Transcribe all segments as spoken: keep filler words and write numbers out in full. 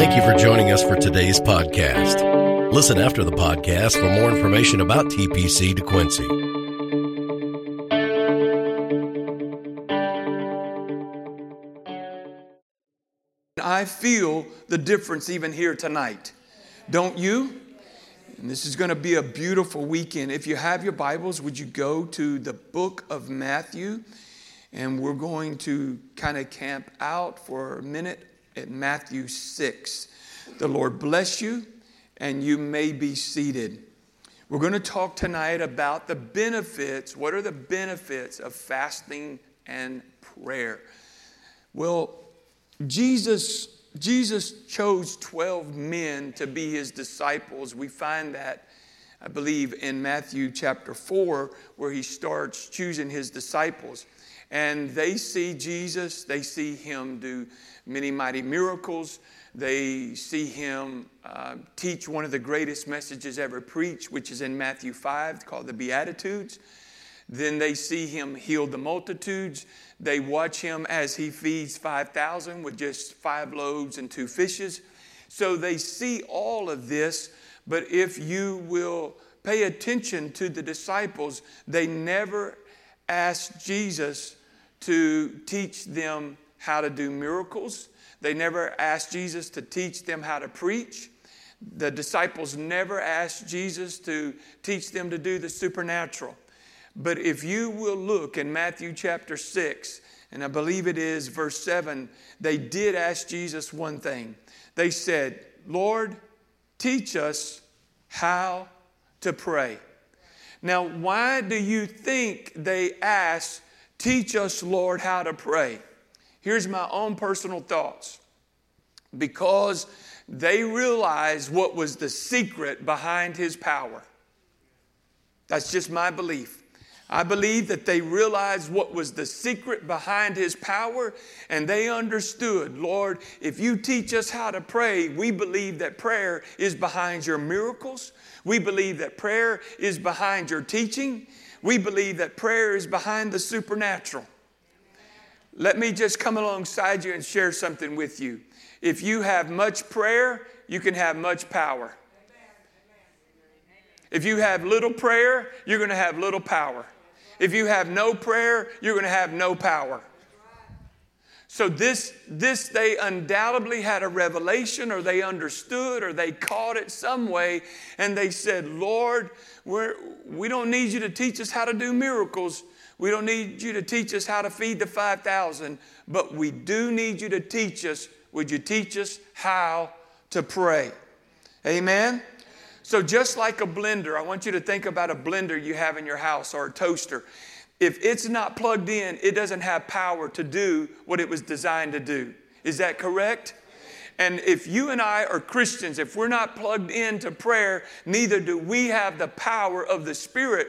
Thank you for joining us for today's podcast. Listen after the podcast for more information about T P C DeQuincy. I feel the difference even here tonight. Don't you? And this is going to be a beautiful weekend. If you have your Bibles, would you go to the book of Matthew? And we're going to kind of camp out for a minute at Matthew six. The Lord bless you, and you may be seated. We're going to talk tonight about the benefits. What are the benefits of fasting and prayer? Well, Jesus, Jesus chose twelve men to be his disciples. We find that, I believe, in Matthew chapter four, where he starts choosing his disciples. And they see Jesus, they see him do many mighty miracles. They see him uh, teach one of the greatest messages ever preached, which is in Matthew five, called the Beatitudes. Then they see him heal the multitudes. They watch him as he feeds five thousand with just five loaves and two fishes. So they see all of this, but if you will pay attention to the disciples, they never asked Jesus to teach them how to do miracles. They never asked Jesus to teach them how to preach. The disciples never asked Jesus to teach them to do the supernatural. But if you will look in Matthew chapter six, and I believe it is verse seven, they did ask Jesus one thing. They said, Lord, teach us how to pray. Now, why do you think they asked, teach us, Lord, how to pray? Here's my own personal thoughts. Because they realized what was the secret behind his power. That's just my belief. I believe that they realized what was the secret behind his power, and they understood, Lord, if you teach us how to pray, we believe that prayer is behind your miracles. We believe that prayer is behind your teaching. We believe that prayer is behind the supernatural. Let me just come alongside you and share something with you. If you have much prayer, you can have much power. If you have little prayer, you're going to have little power. If you have no prayer, you're going to have no power. So this, this they undoubtedly had a revelation, or they understood, or they caught it some way, and they said, Lord, we're, we don't need you to teach us how to do miracles. We don't need you to teach us how to feed the five thousand, but we do need you to teach us. Would you teach us how to pray? Amen? So just like a blender, I want you to think about a blender you have in your house, or a toaster. If it's not plugged in, it doesn't have power to do what it was designed to do. Is that correct? And if you and I are Christians, if we're not plugged into prayer, neither do we have the power of the Spirit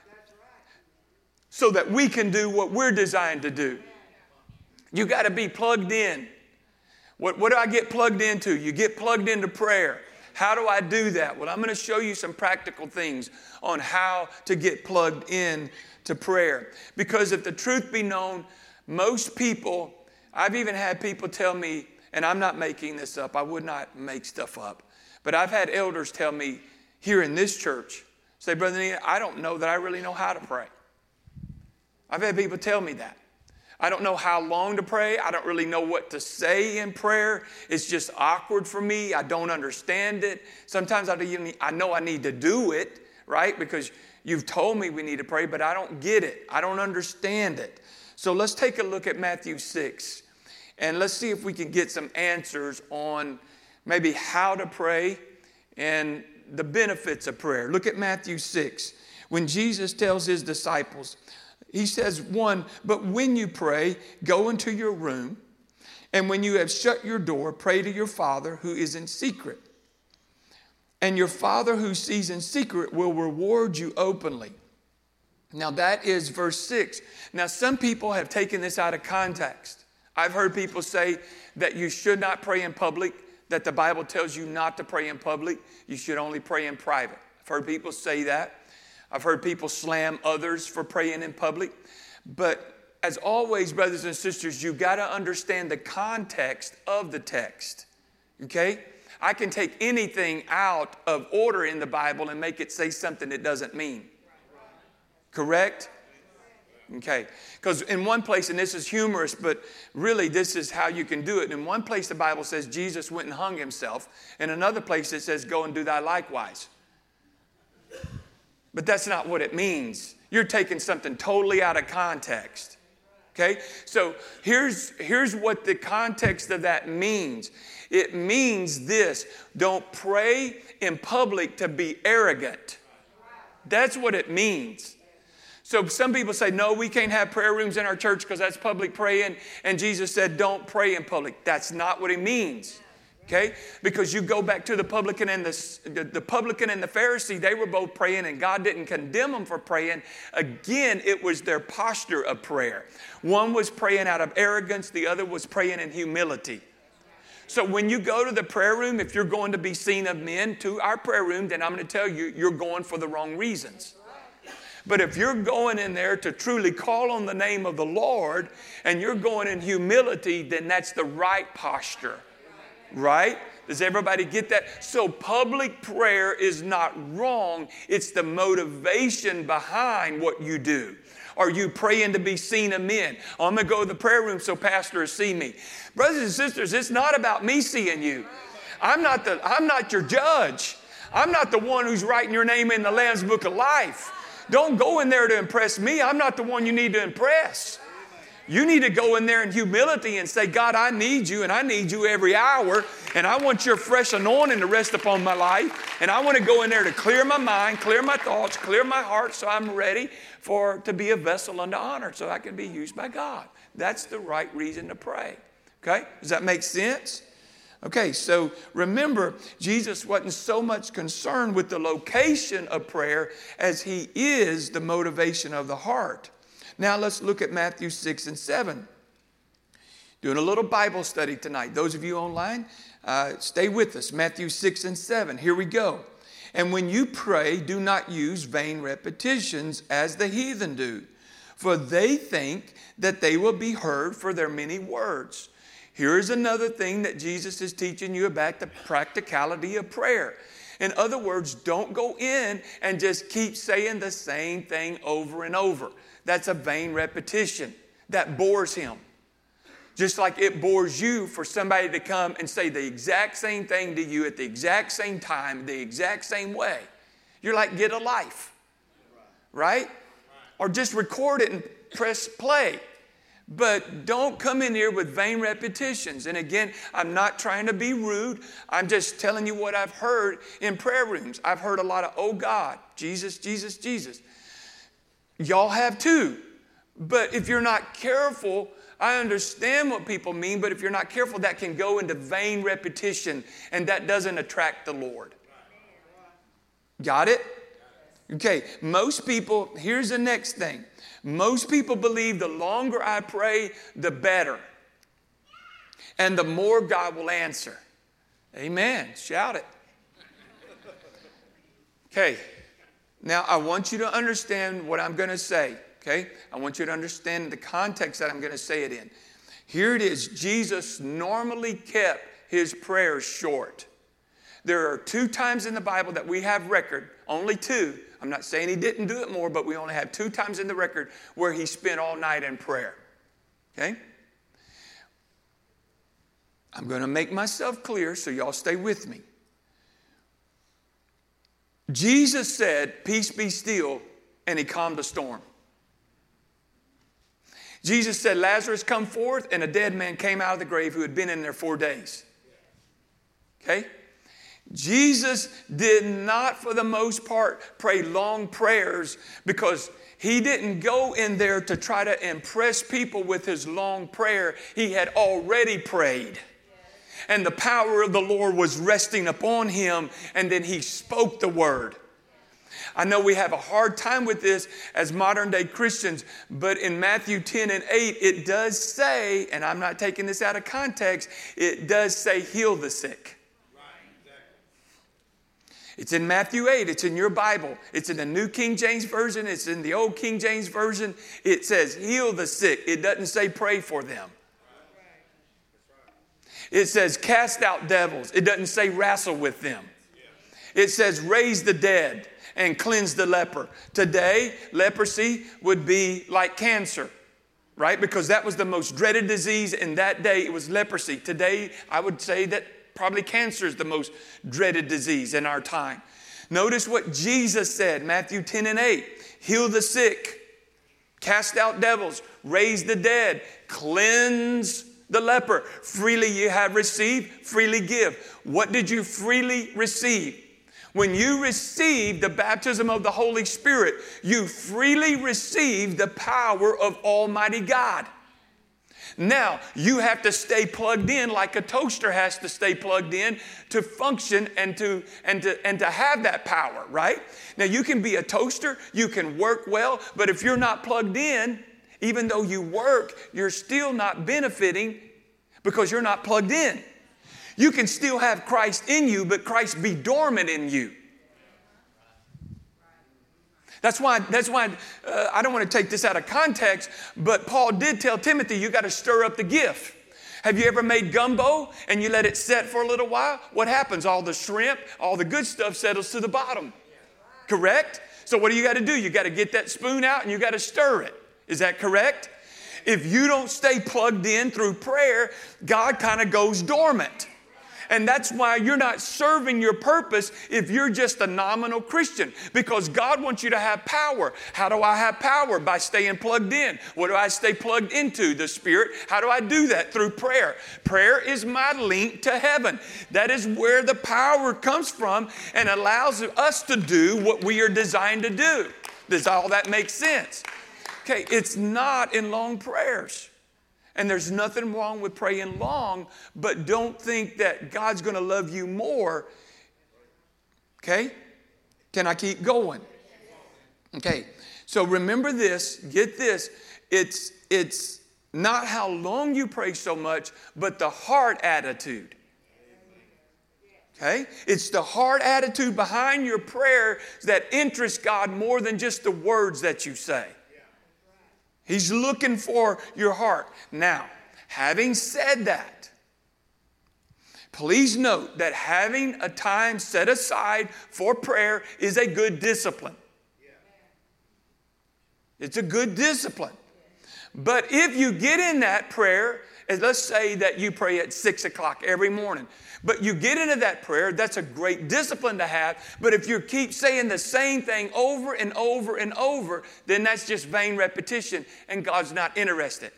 so that we can do what we're designed to do. You got to be plugged in. What, what do I get plugged into? You get plugged into prayer. How do I do that? Well, I'm going to show you some practical things on how to get plugged in to prayer. Because if the truth be known, most people, I've even had people tell me, and I'm not making this up, I would not make stuff up, but I've had elders tell me here in this church, say, Brother Neal, I don't know that I really know how to pray. I've had people tell me that. I don't know how long to pray. I don't really know what to say in prayer. It's just awkward for me. I don't understand it. Sometimes I, I know I need to do it, right? Because you've told me we need to pray, but I don't get it. I don't understand it. So let's take a look at Matthew six, and let's see if we can get some answers on maybe how to pray and the benefits of prayer. Look at Matthew six. When Jesus tells his disciples, he says, one, but when you pray, go into your room, and when you have shut your door, pray to your Father who is in secret. And your Father who sees in secret will reward you openly. Now that is verse six. Now some people have taken this out of context. I've heard people say that you should not pray in public, that the Bible tells you not to pray in public. You should only pray in private. I've heard people say that. I've heard people slam others for praying in public. But as always, brothers and sisters, you've got to understand the context of the text. Okay? I can take anything out of order in the Bible and make it say something it doesn't mean. Correct? Okay. Because in one place, and this is humorous, but really this is how you can do it. In one place, the Bible says Jesus went and hung himself. In another place, it says, go and do thy likewise. But that's not what it means. You're taking something totally out of context. Okay? So here's, here's what the context of that means. It means this: don't pray in public to be arrogant. That's what it means. So some people say, no, we can't have prayer rooms in our church because that's public praying. And Jesus said, don't pray in public. That's not what he means. Okay? Because you go back to the publican and the, the, the publican and the Pharisee, they were both praying and God didn't condemn them for praying. Again, it was their posture of prayer. One was praying out of arrogance. The other was praying in humility. So when you go to the prayer room, if you're going to be seen of men to our prayer room, then I'm going to tell you, you're going for the wrong reasons. But if you're going in there to truly call on the name of the Lord and you're going in humility, then that's the right posture. Right? Does everybody get that? So public prayer is not wrong. It's the motivation behind what you do. Are you praying to be seen of men? I'm going to go to the prayer room so pastors see me. Brothers and sisters, it's not about me seeing you. I'm not the, I'm not your judge. I'm not the one who's writing your name in the Lamb's Book of Life. Don't go in there to impress me. I'm not the one you need to impress. You need to go in there in humility and say, God, I need you and I need you every hour. And I want your fresh anointing to rest upon my life. And I want to go in there to clear my mind, clear my thoughts, clear my heart so I'm ready for to be a vessel unto honor so I can be used by God. That's the right reason to pray. Okay? Does that make sense? Okay, so remember, Jesus wasn't so much concerned with the location of prayer as he is the motivation of the heart. Now let's look at Matthew six and seven. Doing a little Bible study tonight. Those of you online, uh, stay with us. Matthew six and seven. Here we go. And when you pray, do not use vain repetitions as the heathen do, for they think that they will be heard for their many words. Here's another thing that Jesus is teaching you about the practicality of prayer. In other words, don't go in and just keep saying the same thing over and over. That's a vain repetition. That bores him. Just like it bores you for somebody to come and say the exact same thing to you at the exact same time, the exact same way. You're like, get a life. Right? Or just record it and press play. But don't come in here with vain repetitions. And again, I'm not trying to be rude. I'm just telling you what I've heard in prayer rooms. I've heard a lot of, oh God, Jesus, Jesus, Jesus. Y'all have too. But if you're not careful, I understand what people mean, but if you're not careful, that can go into vain repetition, and that doesn't attract the Lord. Got it? Okay, most people, here's the next thing. Most people believe the longer I pray, the better. And the more God will answer. Amen. Shout it. Okay. Now, I want you to understand what I'm going to say. Okay? I want you to understand the context that I'm going to say it in. Here it is. Jesus normally kept his prayers short. There are two times in the Bible that we have record, only two. I'm not saying he didn't do it more, but we only have two times in the record where he spent all night in prayer. Okay? I'm going to make myself clear, so y'all stay with me. Jesus said, peace be still, and he calmed the storm. Jesus said, Lazarus, come forth, and a dead man came out of the grave who had been in there four days. Okay? Jesus did not, for the most part, pray long prayers because he didn't go in there to try to impress people with his long prayer. He had already prayed. And the power of the Lord was resting upon him, and then he spoke the word. I know we have a hard time with this as modern day Christians, but in Matthew ten and eight, it does say, and I'm not taking this out of context, it does say heal the sick. It's in Matthew eight. It's in your Bible. It's in the New King James Version. It's in the Old King James Version. It says heal the sick. It doesn't say pray for them. It says cast out devils. It doesn't say wrestle with them. It says raise the dead and cleanse the leper. Today, leprosy would be like cancer, right? Because that was the most dreaded disease in that day. It was leprosy. Today, I would say that probably cancer is the most dreaded disease in our time. Notice what Jesus said, Matthew ten and eight. Heal the sick, cast out devils, raise the dead, cleanse the leper. Freely you have received, freely give. What did you freely receive? When you received the baptism of the Holy Spirit, you freely received the power of Almighty God. Now, you have to stay plugged in like a toaster has to stay plugged in to function and to, and to, and to have that power, right? Now, you can be a toaster, you can work well, but if you're not plugged in, even though you work, you're still not benefiting because you're not plugged in. You can still have Christ in you, but Christ be dormant in you. That's why, that's why uh, I don't want to take this out of context, but Paul did tell Timothy, you got to stir up the gift. Have you ever made gumbo and you let it set for a little while? What happens? All the shrimp, all the good stuff settles to the bottom. Correct? So what do you got to do? You got to get that spoon out and you got to stir it. Is that correct? If you don't stay plugged in through prayer, God kind of goes dormant. And that's why you're not serving your purpose if you're just a nominal Christian. Because God wants you to have power. How do I have power? By staying plugged in. What do I stay plugged into? The Spirit. How do I do that? Through prayer. Prayer is my link to heaven. That is where the power comes from and allows us to do what we are designed to do. Does all that make sense? Okay, it's not in long prayers. And there's nothing wrong with praying long, but don't think that God's going to love you more. Okay? Can I keep going? Okay. So remember this, get this. It's, it's not how long you pray so much, but the heart attitude. Okay? It's the heart attitude behind your prayer that interests God more than just the words that you say. He's looking for your heart. Now, having said that, please note that having a time set aside for prayer is a good discipline. It's a good discipline. But if you get in that prayer, and let's say that you pray at six o'clock every morning, but you get into that prayer, that's a great discipline to have. But if you keep saying the same thing over and over and over, then that's just vain repetition, and God's not interested.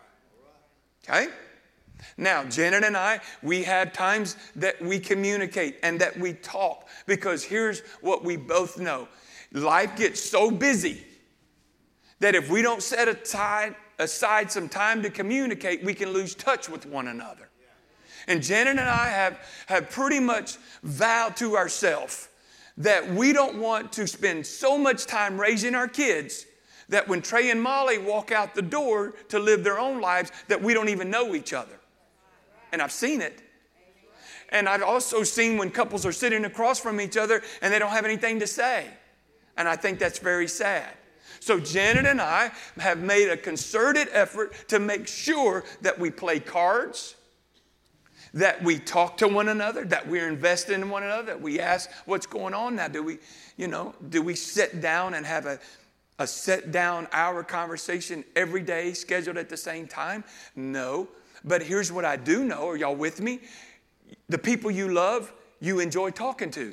Okay? Now, Janet and I, we have times that we communicate and that we talk, because here's what we both know. Life gets so busy that if we don't set aside, aside some time to communicate, we can lose touch with one another. And Janet and I have, have pretty much vowed to ourselves that we don't want to spend so much time raising our kids that when Trey and Molly walk out the door to live their own lives, that we don't even know each other. And I've seen it. And I've also seen when couples are sitting across from each other and they don't have anything to say. And I think that's very sad. So Janet and I have made a concerted effort to make sure that we play cards, that we talk to one another, that we're invested in one another, that we ask what's going on now. Do we, you know, do we sit down and have a, a sit down hour conversation every day scheduled at the same time? No. But here's what I do know. Are y'all with me? The people you love, you enjoy talking to.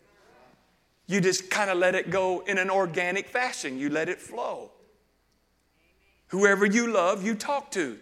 You just kind of let it go in an organic fashion. You let it flow. Whoever you love, you talk to.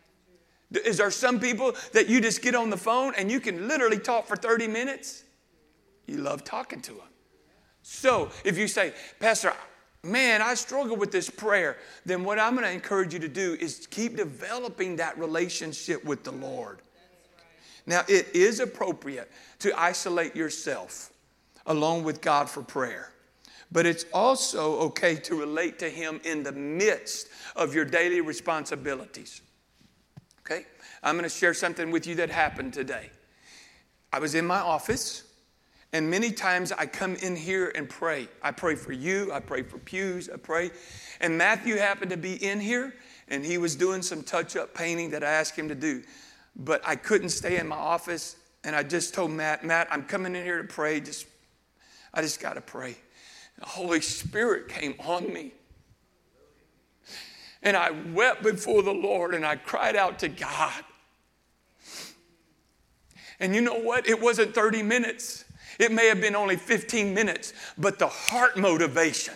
Is there some people that you just get on the phone and you can literally talk for thirty minutes? You love talking to them. So if you say, Pastor, man, I struggle with this prayer, then what I'm going to encourage you to do is keep developing that relationship with the Lord. Now, it is appropriate to isolate yourself along with God for prayer. But it's also okay to relate to Him in the midst of your daily responsibilities. Okay? I'm going to share something with you that happened today. I was in my office, and many times I come in here and pray. I pray for you. I pray for pews. I pray. And Matthew happened to be in here, and he was doing some touch-up painting that I asked him to do. but I couldn't stay in my office. And I just told Matt, Matt, I'm coming in here to pray. Just, I just got to pray. The Holy Spirit came on me. And I wept before the Lord and I cried out to God. And you know what? It wasn't thirty minutes. It may have been only fifteen minutes, but the heart motivation.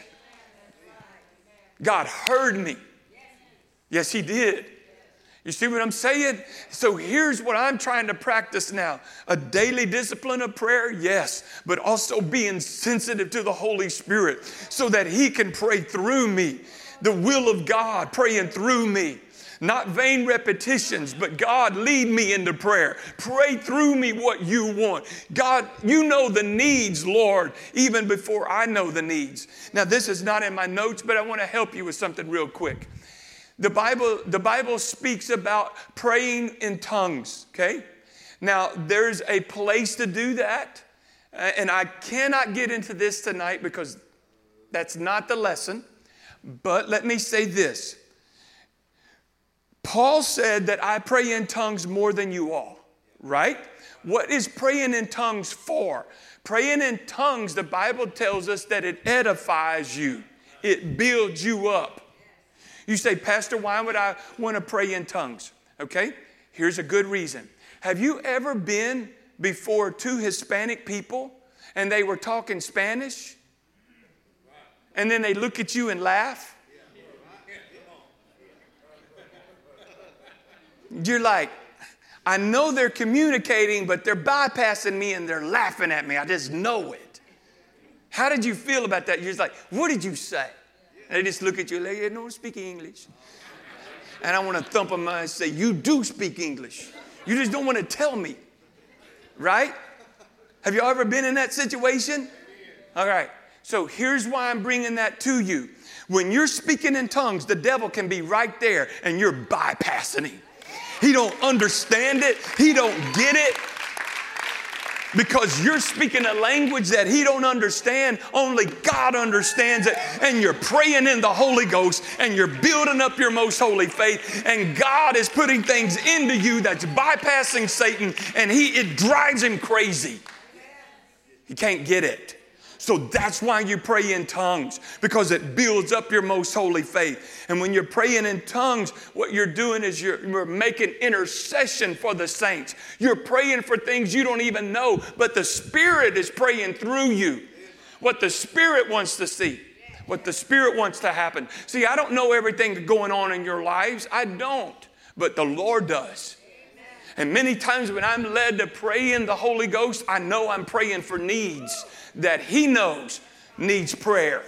God heard me. Yes, He did. You see what I'm saying? So here's what I'm trying to practice now. A daily discipline of prayer, yes, but also being sensitive to the Holy Spirit so that He can pray through me. The will of God praying through me. Not vain repetitions, but God, lead me into prayer. Pray through me what you want. God, you know the needs, Lord, even before I know the needs. Now, this is not in my notes, but I want to help you with something real quick. The Bible, the Bible speaks about praying in tongues, okay? Now, there's a place to do that, and I cannot get into this tonight because that's not the lesson, but let me say this. Paul said that I pray in tongues more than you all, right? What is praying in tongues for? Praying in tongues, the Bible tells us that it edifies you. It builds you up. You say, Pastor, why would I want to pray in tongues? Okay, here's a good reason. Have you ever been before two Hispanic people and they were talking Spanish? And then they look at you and laugh? You're like, I know they're communicating, but they're bypassing me and they're laughing at me. I just know it. How did you feel about that? You're just like, what did you say? And they just look at you like, they don't speak English. And I want to thump them and say, you do speak English. You just don't want to tell me. Right? Have you ever been in that situation? All right. So here's why I'm bringing that to you. When you're speaking in tongues, the devil can be right there and you're bypassing him. He don't understand it. He don't get it. Because you're speaking a language that he don't understand. Only God understands it. And you're praying in the Holy Ghost. And you're building up your most holy faith. And God is putting things into you that's bypassing Satan. And he it drives him crazy. He can't get it. So that's why you pray in tongues, because it builds up your most holy faith. And when you're praying in tongues, what you're doing is you're, you're making intercession for the saints. You're praying for things you don't even know, but the Spirit is praying through you. What the Spirit wants to see, what the Spirit wants to happen. See, I don't know everything going on in your lives. I don't, but the Lord does. And many times when I'm led to pray in the Holy Ghost, I know I'm praying for needs that He knows needs prayer.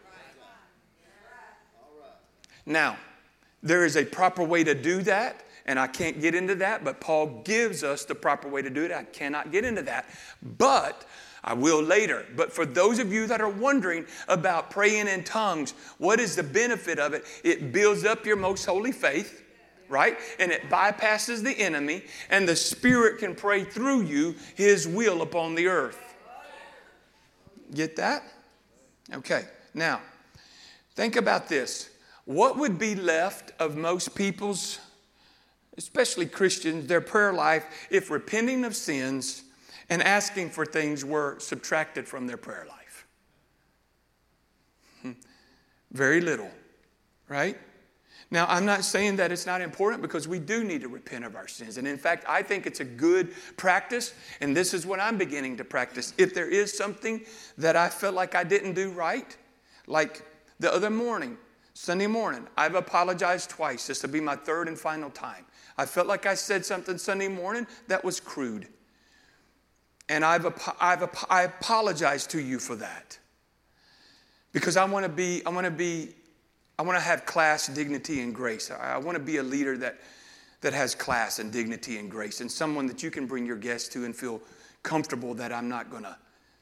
Now, there is a proper way to do that, and I can't get into that, but Paul gives us the proper way to do it. I cannot get into that, but I will later. But for those of you that are wondering about praying in tongues, what is the benefit of it? It builds up your most holy faith. Right? And it bypasses the enemy, and the Spirit can pray through you His will upon the earth. Get that? Okay. Now, think about this. What would be left of most people's, especially Christians, their prayer life if repenting of sins and asking for things were subtracted from their prayer life? Hmm. Very little, right? Now, I'm not saying that it's not important, because we do need to repent of our sins. And in fact, I think it's a good practice, and this is what I'm beginning to practice. If there is something that I felt like I didn't do right, like the other morning, Sunday morning, I've apologized twice. This will be my third and final time. I felt like I said something Sunday morning that was crude. And I've, I've, I apologize to you for that. Because I want to be, I want to be, I want to have class, dignity, and grace. I want to be a leader that, that has class and dignity and grace, and someone that you can bring your guests to and feel comfortable that I'm not going to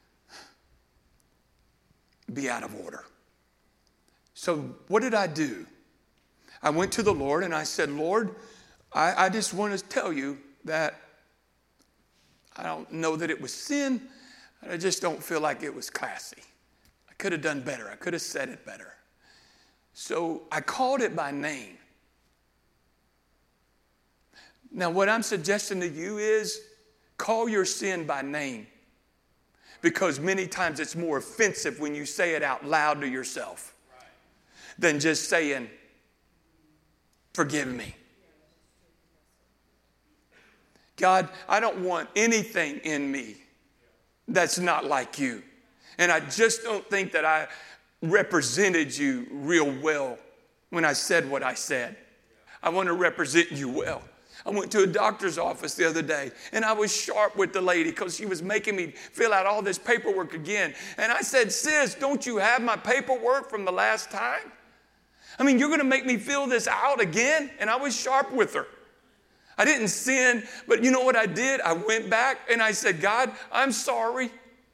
be out of order. So what did I do? I went to the Lord and I said, Lord, I, I just want to tell you that I don't know that it was sin. I just don't feel like it was classy. I could have done better. I could have said it better. So I called it by name. Now, what I'm suggesting to you is call your sin by name, because many times it's more offensive when you say it out loud to yourself than just saying, forgive me. God, I don't want anything in me that's not like you. And I just don't think that I represented you real well when I said what I said. I want to represent you well. I went to a doctor's office the other day, and I was sharp with the lady because she was making me fill out all this paperwork again. And I said, sis, don't you have my paperwork from the last time? I mean, you're going to make me fill this out again? And I was sharp with her. I didn't sin, but you know what I did? I went back and I said, God, I'm sorry.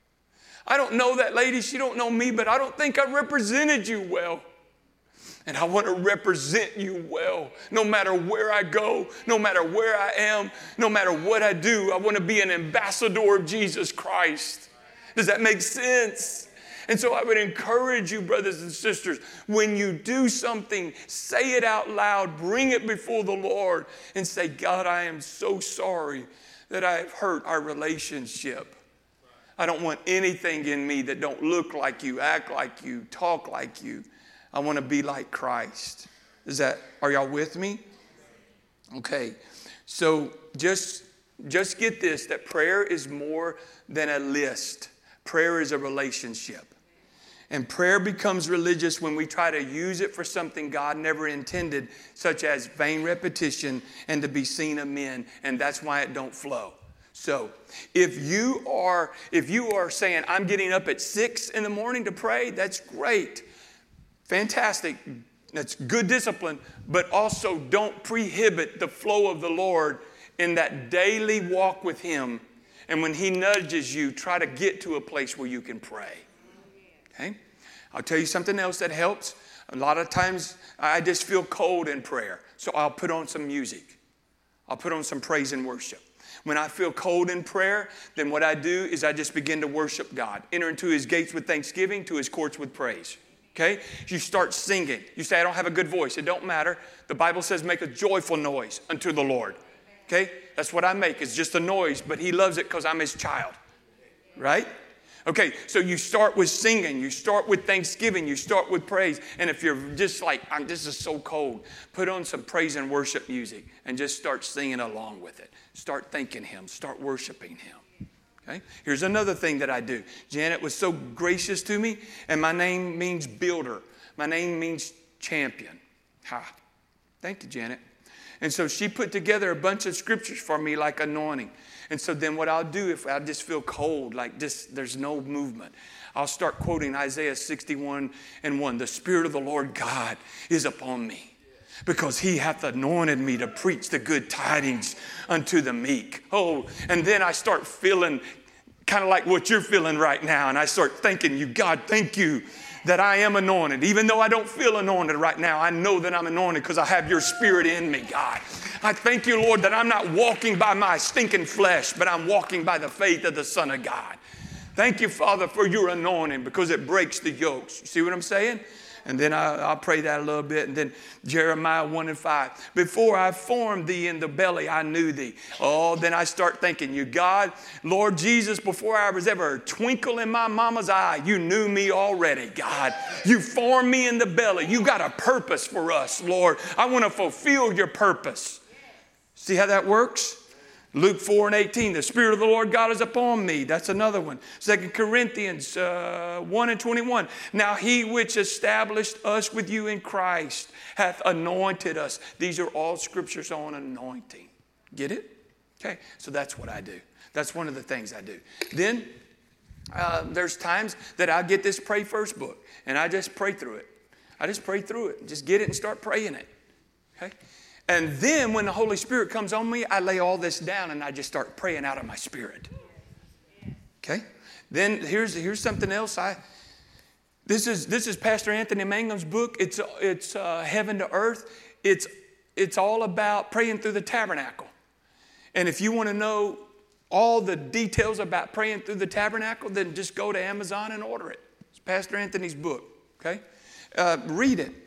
I don't know that lady. She don't know me, but I don't think I represented you well. And I want to represent you well, no matter where I go, no matter where I am, no matter what I do. I want to be an ambassador of Jesus Christ. Does that make sense? And so I would encourage you, brothers and sisters, when you do something, say it out loud, bring it before the Lord, and say, God, I am so sorry that I have hurt our relationship. I don't want anything in me that don't look like you, act like you, talk like you. I want to be like Christ. Is that, are y'all with me? Okay, so just, just get this, that prayer is more than a list. Prayer is a relationship. And prayer becomes religious when we try to use it for something God never intended, such as vain repetition and to be seen of men, and that's why it don't flow. So if you are, if you are saying, I'm getting up at six in the morning to pray, that's great. Fantastic. That's good discipline, but also don't prohibit the flow of the Lord in that daily walk with Him. And when He nudges you, try to get to a place where you can pray. Okay? I'll tell you something else that helps. A lot of times I just feel cold in prayer, so I'll put on some music. I'll put on some praise and worship. When I feel cold in prayer, then what I do is I just begin to worship God. Enter into His gates with thanksgiving, to His courts with praise. Okay? You start singing. You say, I don't have a good voice. It don't matter. The Bible says make a joyful noise unto the Lord. Okay? That's what I make. It's just a noise, but He loves it because I'm His child. Right? Okay, so you start with singing. You start with thanksgiving. You start with praise. And if you're just like, I'm, this is so cold, put on some praise and worship music and just start singing along with it. Start thanking Him. Start worshiping Him. Okay? Here's another thing that I do. Janet was so gracious to me, and my name means builder. My name means champion. Ha. Thank you, Janet. And so she put together a bunch of scriptures for me like anointing. And so then what I'll do if I just feel cold, like just there's no movement, I'll start quoting Isaiah sixty-one and one. The Spirit of the Lord God is upon me, because He hath anointed me to preach the good tidings unto the meek. Oh, and then I start feeling kind of like what you're feeling right now. And I start thanking you, God, thank you that I am anointed. Even though I don't feel anointed right now, I know that I'm anointed because I have your Spirit in me, God. I thank you, Lord, that I'm not walking by my stinking flesh, but I'm walking by the faith of the Son of God. Thank you, Father, for your anointing, because it breaks the yokes. You see what I'm saying? And then I, I'll pray that a little bit. And then Jeremiah one and five. Before I formed thee in the belly, I knew thee. Oh, then I start thanking you, God, Lord Jesus, before I was ever a twinkle in my mama's eye, you knew me already, God. You formed me in the belly. You got a purpose for us, Lord. I want to fulfill your purpose. See how that works? Luke four and eighteen, the Spirit of the Lord God is upon me. That's another one. Second Corinthians uh, one and twenty-one. Now He which established us with you in Christ hath anointed us. These are all scriptures on anointing. Get it? Okay, so that's what I do. That's one of the things I do. Then uh, there's times that I get this Pray First book, and I just pray through it. I just pray through it. Just get it and start praying it. Okay? And then when the Holy Spirit comes on me, I lay all this down and I just start praying out of my spirit. Okay? Then here's, here's something else. I this is this is Pastor Anthony Mangum's book. It's it's uh, Heaven to Earth. It's it's all about praying through the tabernacle. And if you want to know all the details about praying through the tabernacle, then just go to Amazon and order it. It's Pastor Anthony's book. Okay? Uh, read it.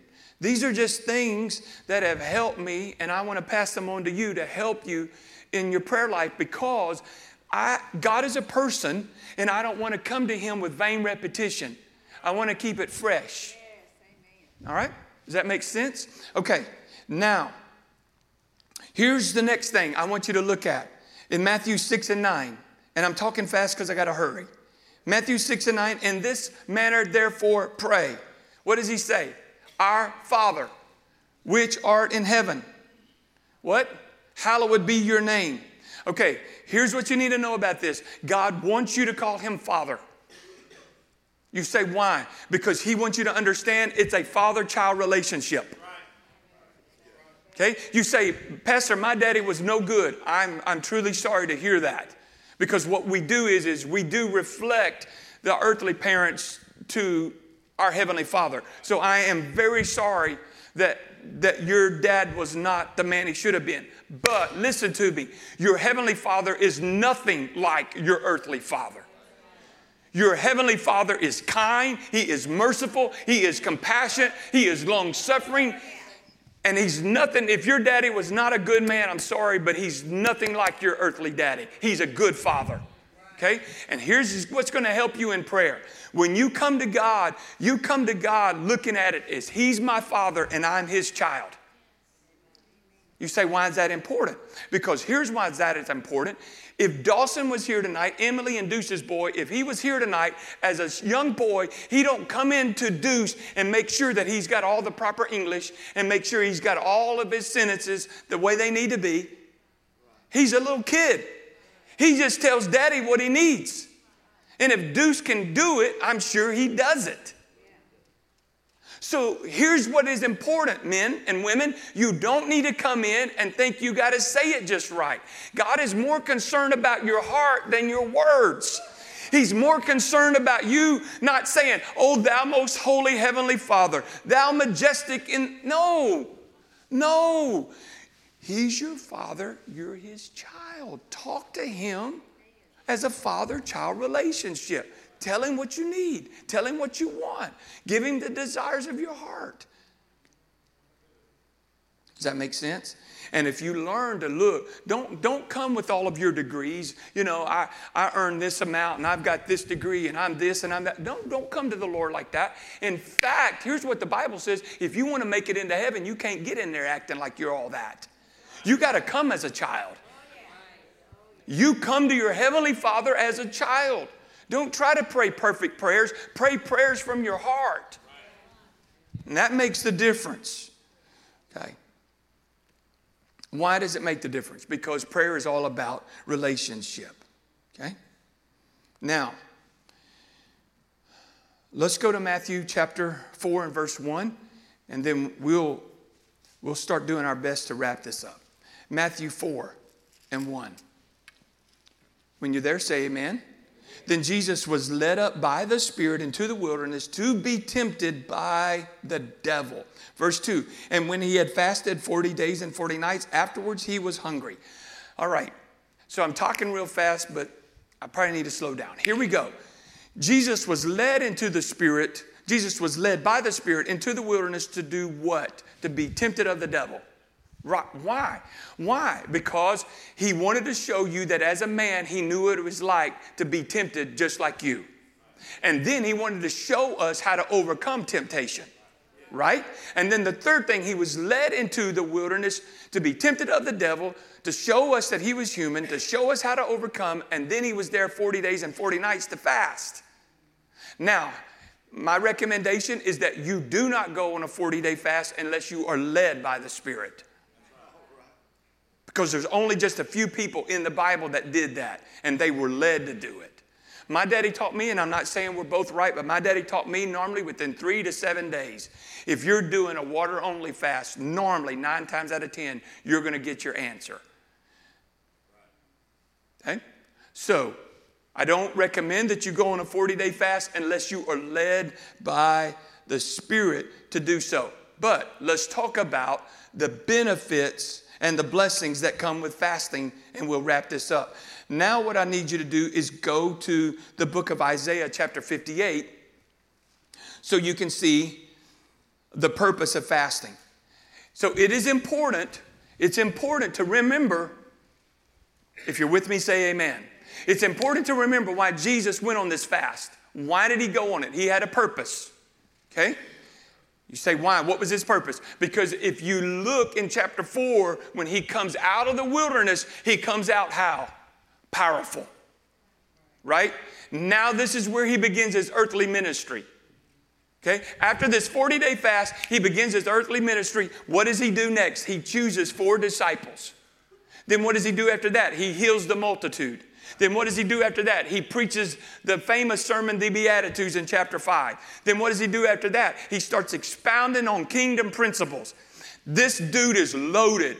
These are just things that have helped me, and I want to pass them on to you to help you in your prayer life, because I, God is a person, and I don't want to come to him with vain repetition. I want to keep it fresh. Yes, all right? Does that make sense? Okay, now, here's the next thing I want you to look at. In Matthew six and nine, and I'm talking fast because I got to hurry. Matthew six and nine, in this manner therefore pray. What does he say? Our Father, which art in heaven. What? Hallowed be your name. Okay, here's what you need to know about this. God wants you to call him Father. You say, why? Because he wants you to understand it's a father-child relationship. Okay? You say, Pastor, my daddy was no good. I'm, I'm truly sorry to hear that. Because what we do is, is we do reflect the earthly parents to our Heavenly Father. So I am very sorry that, that your dad was not the man he should have been. But listen to me. Your Heavenly Father is nothing like your earthly father. Your Heavenly Father is kind. He is merciful. He is compassionate. He is long-suffering. And he's nothing, if your daddy was not a good man, I'm sorry, but he's nothing like your earthly daddy. He's a good father. Okay? And here's what's going to help you in prayer. When you come to God, you come to God looking at it as he's my father and I'm his child. You say, why is that important? Because here's why that is important. If Dawson was here tonight, Emily and Deuce's boy, if he was here tonight as a young boy, he don't come into Deuce and make sure that he's got all the proper English and make sure he's got all of his sentences the way they need to be. He's a little kid. He just tells Daddy what he needs. And if Deuce can do it, I'm sure he does it. So here's what is important, men and women. You don't need to come in and think you got to say it just right. God is more concerned about your heart than your words. He's more concerned about you not saying, oh, thou most holy heavenly Father, thou majestic in... No, no. He's your father. You're his child. Talk to him as a father-child relationship. Tell him what you need. Tell him what you want. Give him the desires of your heart. Does that make sense? And if you learn to look, don't, don't come with all of your degrees. You know, I, I earned this amount and I've got this degree and I'm this and I'm that. Don't, don't come to the Lord like that. In fact, here's what the Bible says. If you want to make it into heaven, you can't get in there acting like you're all that. You got to come as a child. You come to your Heavenly Father as a child. Don't try to pray perfect prayers. Pray prayers from your heart. And that makes the difference. Okay. Why does it make the difference? Because prayer is all about relationship. Okay. Now, let's go to Matthew chapter four and verse one, and then we'll, we'll start doing our best to wrap this up. Matthew four and one. When you're there, say amen. Then Jesus was led up by the Spirit into the wilderness to be tempted by the devil. Verse two, and when he had fasted forty days and forty nights, afterwards he was hungry. All right, so I'm talking real fast, but I probably need to slow down. Here we go. Jesus was led into the Spirit. Jesus was led by the Spirit into the wilderness to do what? To be tempted of the devil. Right. Why? Why? Because he wanted to show you that as a man, he knew what it was like to be tempted just like you. And then he wanted to show us how to overcome temptation. Right? And then the third thing, he was led into the wilderness to be tempted of the devil, to show us that he was human, to show us how to overcome. And then he was there forty days and forty nights to fast. Now, my recommendation is that you do not go on a forty-day fast unless you are led by the Spirit. Because there's only just a few people in the Bible that did that, and they were led to do it. My daddy taught me, and I'm not saying we're both right, but my daddy taught me normally within three to seven days. If you're doing a water-only fast, normally nine times out of ten, you're going to get your answer. Okay? So, I don't recommend that you go on a forty-day fast unless you are led by the Spirit to do so. But let's talk about the benefits and the blessings that come with fasting, and we'll wrap this up. Now what I need you to do is go to the book of Isaiah chapter fifty-eight so you can see the purpose of fasting. So it is important, it's important to remember, if you're with me, say amen. It's important to remember why Jesus went on this fast. Why did he go on it? He had a purpose. Okay? You say, why? What was his purpose? Because if you look in chapter four, when he comes out of the wilderness, he comes out how? Powerful. Right? Now this is where he begins his earthly ministry. Okay? After this forty-day fast, he begins his earthly ministry. What does he do next? He chooses four disciples. Then what does he do after that? He heals the multitude. Then what does he do after that? He preaches the famous sermon, the Beatitudes, in chapter five. Then what does he do after that? He starts expounding on kingdom principles. This dude is loaded.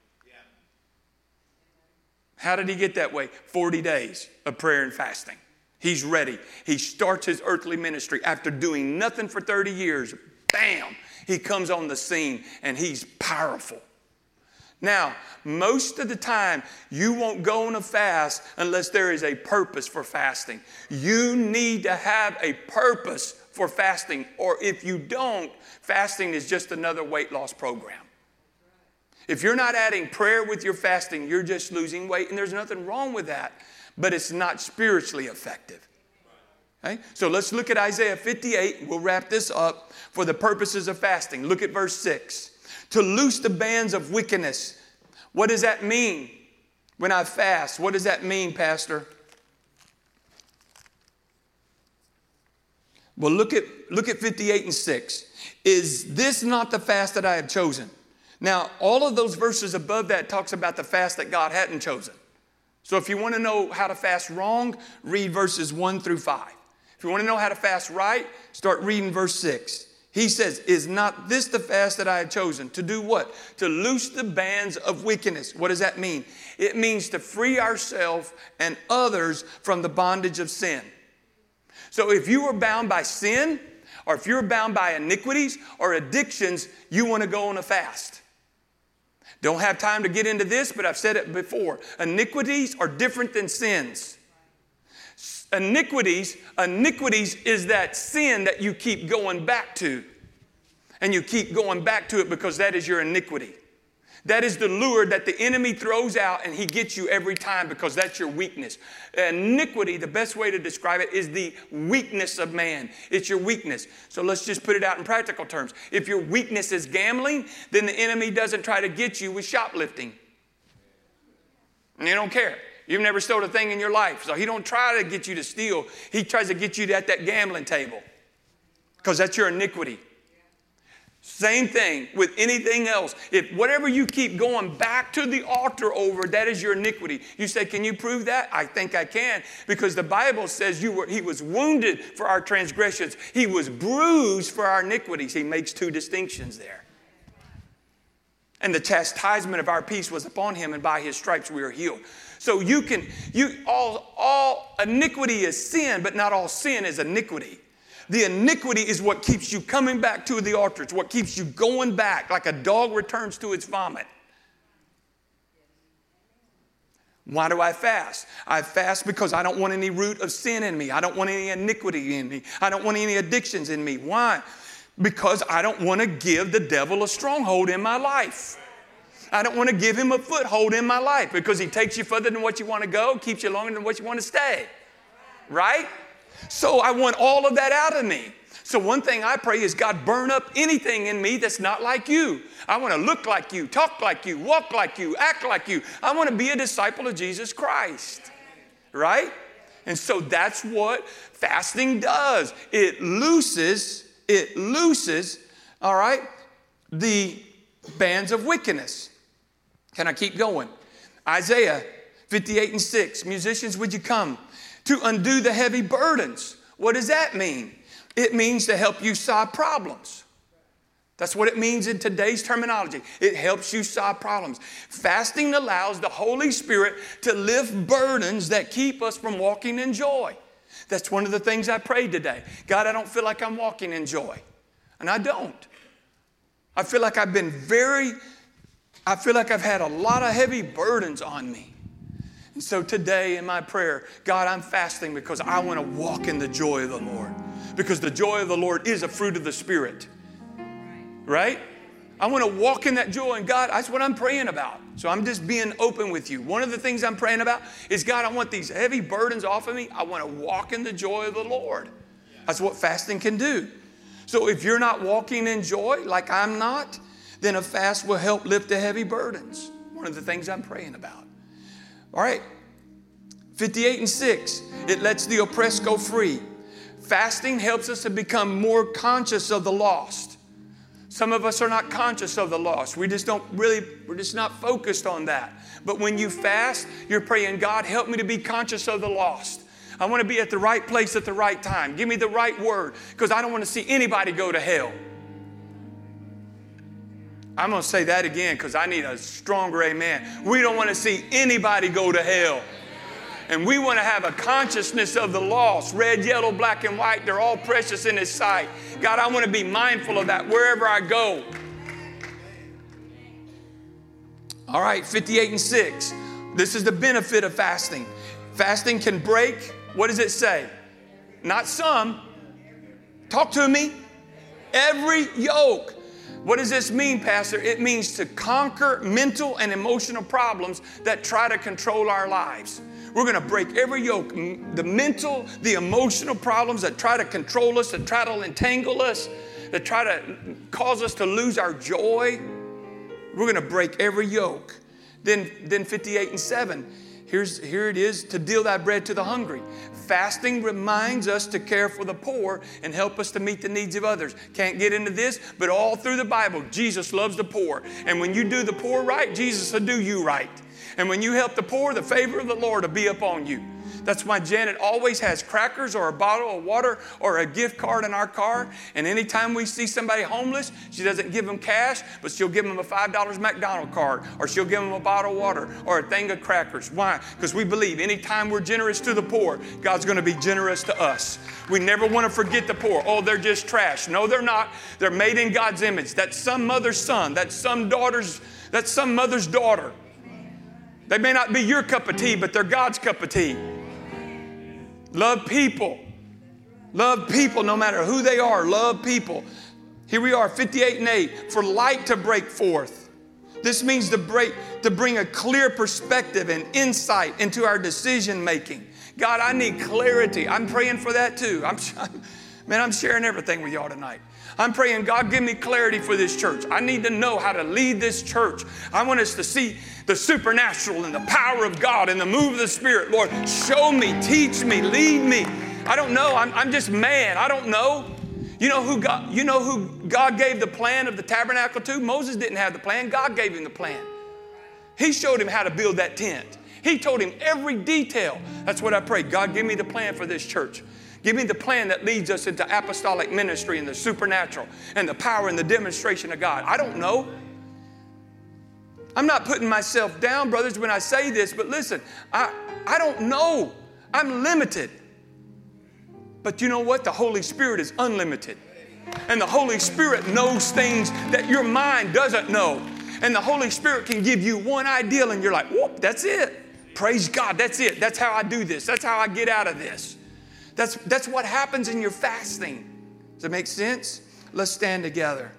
How did he get that way? forty days of prayer and fasting. He's ready. He starts his earthly ministry. After doing nothing for thirty years, bam, he comes on the scene and he's powerful. Now, most of the time, you won't go on a fast unless there is a purpose for fasting. You need to have a purpose for fasting, or if you don't, fasting is just another weight loss program. If you're not adding prayer with your fasting, you're just losing weight, and there's nothing wrong with that, but it's not spiritually effective. Okay? So let's look at Isaiah fifty-eight. We'll wrap this up for the purposes of fasting. Look at verse six. To loose the bands of wickedness. What does that mean when I fast? What does that mean, Pastor? Well, look at, look at fifty-eight and six. Is this not the fast that I have chosen? Now, all of those verses above that talks about the fast that God hadn't chosen. So if you want to know how to fast wrong, read verses one through five. If you want to know how to fast right, start reading verse six. He says, is not this the fast that I have chosen? To do what? To loose the bands of wickedness. What does that mean? It means to free ourselves and others from the bondage of sin. So if you are bound by sin, or if you're bound by iniquities or addictions, you want to go on a fast. Don't have time to get into this, but I've said it before. Iniquities are different than sins. Iniquities, iniquities is that sin that you keep going back to. And you keep going back to it because that is your iniquity. That is the lure that the enemy throws out, and he gets you every time because that's your weakness. Iniquity, the best way to describe it, is the weakness of man. It's your weakness. So let's just put it out in practical terms. If your weakness is gambling, then the enemy doesn't try to get you with shoplifting. And you don't care. You've never stole a thing in your life. So he don't try to get you to steal. He tries to get you at that gambling table because that's your iniquity. Same thing with anything else. If whatever you keep going back to the altar over, that is your iniquity. You say, can you prove that? I think I can, because the Bible says you were, he was wounded for our transgressions. He was bruised for our iniquities. He makes two distinctions there. And the chastisement of our peace was upon him, and by his stripes we are healed. So you can, you all, all iniquity is sin, but not all sin is iniquity. The iniquity is what keeps you coming back to the altar. It's what keeps you going back like a dog returns to its vomit. Why do I fast? I fast because I don't want any root of sin in me. I don't want any iniquity in me. I don't want any addictions in me. Why? Because I don't want to give the devil a stronghold in my life. I don't want to give him a foothold in my life because he takes you further than what you want to go, keeps you longer than what you want to stay. Right? So I want all of that out of me. So one thing I pray is, God, burn up anything in me that's not like you. I want to look like you, talk like you, walk like you, act like you. I want to be a disciple of Jesus Christ. Right? And so that's what fasting does. It looses, it looses, all right, the bands of wickedness. Can I keep going? Isaiah fifty-eight and six. Musicians, would you come? To undo the heavy burdens. What does that mean? It means to help you solve problems. That's what it means in today's terminology. It helps you solve problems. Fasting allows the Holy Spirit to lift burdens that keep us from walking in joy. That's one of the things I prayed today. God, I don't feel like I'm walking in joy. And I don't. I feel like I've been very, I feel like I've had a lot of heavy burdens on me. And so today in my prayer, God, I'm fasting because I want to walk in the joy of the Lord. Because the joy of the Lord is a fruit of the Spirit. right? I want to walk in that joy. And God, that's what I'm praying about. So I'm just being open with you. One of the things I'm praying about is, God, I want these heavy burdens off of me. I want to walk in the joy of the Lord. That's what fasting can do. So if you're not walking in joy like I'm not, then a fast will help lift the heavy burdens. One of the things I'm praying about. All right. fifty-eight and six, it lets the oppressed go free. Fasting helps us to become more conscious of the lost. Some of us are not conscious of the lost. We just don't really, we're just not focused on that. But when you fast, you're praying, God, help me to be conscious of the lost. I want to be at the right place at the right time. Give me the right word, because I don't want to see anybody go to hell. I'm going to say that again because I need a stronger amen. We don't want to see anybody go to hell. And we want to have a consciousness of the lost. Red, yellow, black, and white. They're all precious in His sight. God, I want to be mindful of that wherever I go. All right, fifty-eight and six. This is the benefit of fasting. Fasting can break, what does it say? Not some. Talk to me. Every yoke. What does this mean, Pastor? It means to conquer mental and emotional problems that try to control our lives. We're going to break every yoke, the mental, the emotional problems that try to control us, that try to entangle us, that try to cause us to lose our joy. We're going to break every yoke. Then, then fifty-eight and seven. Here's, here it is, to deal thy bread to the hungry. Fasting reminds us to care for the poor and help us to meet the needs of others. Can't get into this, but all through the Bible, Jesus loves the poor. And when you do the poor right, Jesus will do you right. And when you help the poor, the favor of the Lord will be upon you. That's why Janet always has crackers or a bottle of water or a gift card in our car. And anytime we see somebody homeless, she doesn't give them cash, but she'll give them a five dollar McDonald's card, or she'll give them a bottle of water or a thing of crackers. Why? Because we believe anytime we're generous to the poor, God's going to be generous to us. We never want to forget the poor. Oh, they're just trash. No, they're not. They're made in God's image. That's some mother's son. That's some daughter's, that's some mother's daughter. They may not be your cup of tea, but they're God's cup of tea. Love people. Love people no matter who they are. Love people. Here we are, fifty-eight and eight. For light to break forth. This means to break, to bring a clear perspective and insight into our decision making. God, I need clarity. I'm praying for that too. I'm, man, I'm sharing everything with y'all tonight. I'm praying, God, give me clarity for this church. I need to know how to lead this church. I want us to see the supernatural and the power of God and the move of the Spirit. Lord, show me, teach me, lead me. I don't know. I'm, I'm just man. I don't know. You know who God, you know who God gave the plan of the tabernacle to? Moses didn't have the plan. God gave him the plan. He showed him how to build that tent. He told him every detail. That's what I pray. God, give me the plan for this church. Give me the plan that leads us into apostolic ministry and the supernatural and the power and the demonstration of God. I don't know. I'm not putting myself down, brothers, when I say this, but listen, I, I don't know. I'm limited. But you know what? The Holy Spirit is unlimited. And the Holy Spirit knows things that your mind doesn't know. And the Holy Spirit can give you one idea and you're like, whoop, that's it. Praise God, that's it. That's how I do this. That's how I get out of this. That's, that's what happens in your fasting. Does that make sense? Let's stand together.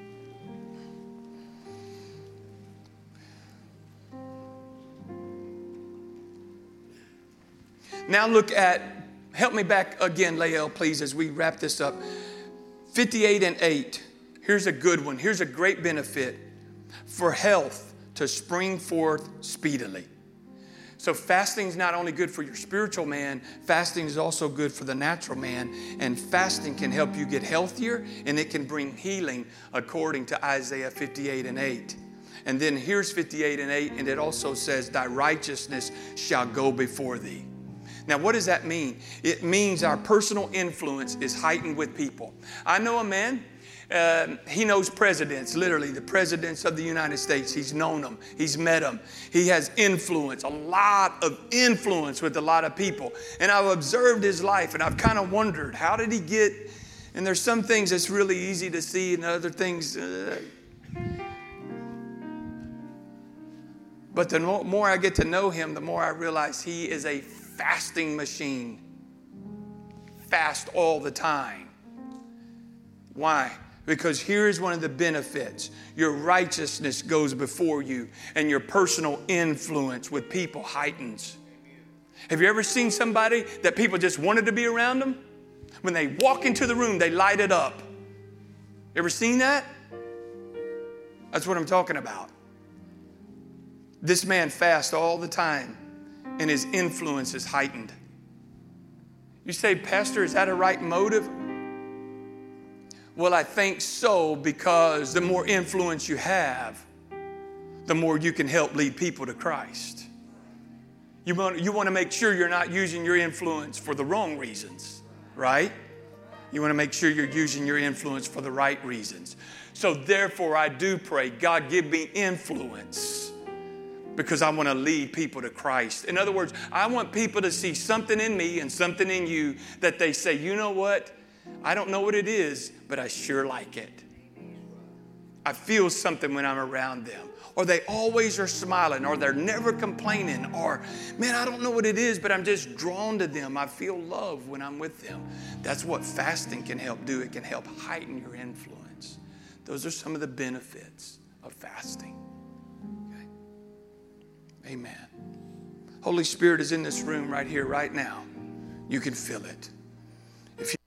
Now look at, help me back again, Lael, please, as we wrap this up. fifty-eight and eight. Here's a good one. Here's a great benefit. For health to spring forth speedily. So fasting is not only good for your spiritual man, fasting is also good for the natural man. And fasting can help you get healthier, and it can bring healing according to Isaiah fifty-eight and eight. And then here's fifty-eight and eight, and it also says, thy righteousness shall go before thee. Now, what does that mean? It means our personal influence is heightened with people. I know a man. Uh, he knows presidents, literally the presidents of the United States. He's known them. He's met them. He has influence, a lot of influence with a lot of people. And I've observed his life, and I've kind of wondered, how did he get, and there's some things that's really easy to see and other things. Uh, but the more I get to know him, the more I realize he is a fasting machine. Fast all the time. Why? Because here is one of the benefits. Your righteousness goes before you, and your personal influence with people heightens. Have you ever seen somebody that people just wanted to be around them? When they walk into the room, they light it up. Ever seen that? That's what I'm talking about. This man fasts all the time, and his influence is heightened. You say, Pastor, is that a right motive? Well, I think so, because the more influence you have, the more you can help lead people to Christ. You want, you want to make sure you're not using your influence for the wrong reasons, right? You want to make sure you're using your influence for the right reasons. So therefore, I do pray, God, give me influence, because I want to lead people to Christ. In other words, I want people to see something in me and something in you that they say, you know what? I don't know what it is, but I sure like it. I feel something when I'm around them. Or they always are smiling, or they're never complaining, or, man, I don't know what it is, but I'm just drawn to them. I feel love when I'm with them. That's what fasting can help do. It can help heighten your influence. Those are some of the benefits of fasting. Okay? Amen. Holy Spirit is in this room right here, right now. You can feel it. If you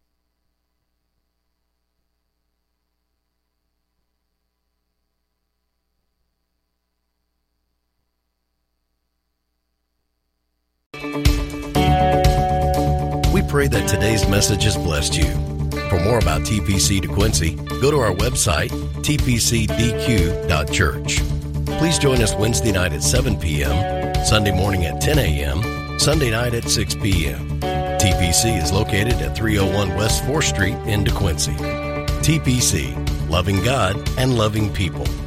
We pray that today's message has blessed you. For more about T P C DeQuincy, go to our website, t p c d q dot church. Please join us Wednesday night at seven p.m., Sunday morning at ten a.m., Sunday night at six p.m. T P C is located at three oh one West fourth Street in DeQuincy. T P C, loving God and loving people.